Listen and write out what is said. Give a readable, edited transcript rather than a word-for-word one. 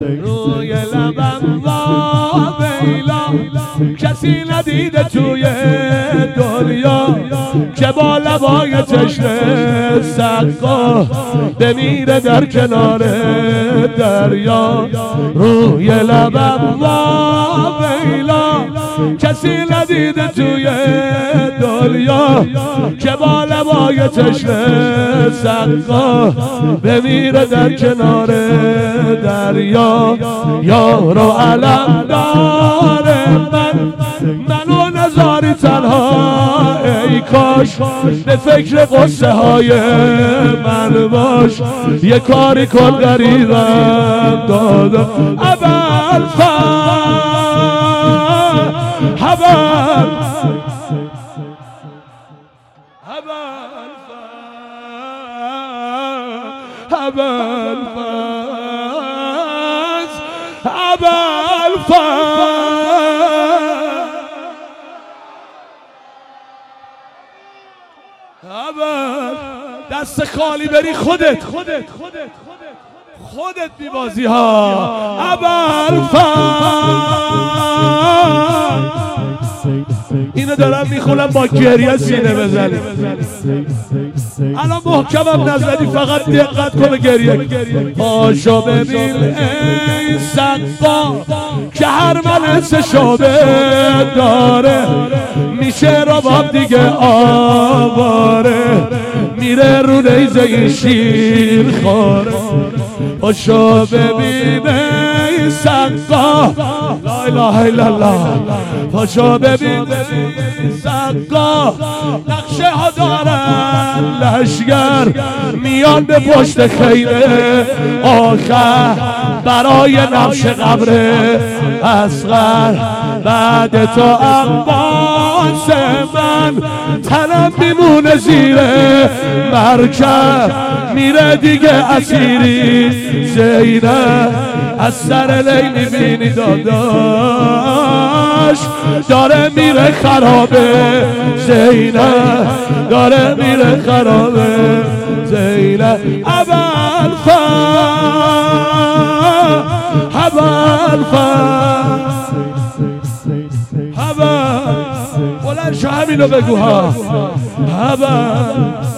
روی لبم وا ویلا کسی ندیده توی دنیا که با لبای تشنه سقا بمیره در کنار دریا. روی لبم وا ویلا کسی ندیده توی دنیا که با لبای تشنه سقا بمیره در کنار دریا. یارو علم داره منو نذاری تنها، ای کاش به فکر قصه های من باش، یه کاری کن غریبم دادا دست خالی بری خودت میبازی ها. اینو دارم میخونم با گریه سینه بزنی. الان محکمم نزدی، فقط دقت کن گریه. پاشو ببین ای سقا که هر من شده داره، میشه رباب دیگه آواره، میره رو نیزه این شیر خواره. پاشو ببین ای سقا لا اله الا الله، پاشو ببین سقا نقشه ها دارن لشگر، میان به پشت خیمه آخر برای نقش قبر اصغر. بعد تو عباس من تنم میمونه زیر مرکب، میره دیگه اسیری زینب. از سر لیل میبینی داداش داره میره خرابه زینب، داره میره خرابه زینب. بلند شو همینو بگو ها.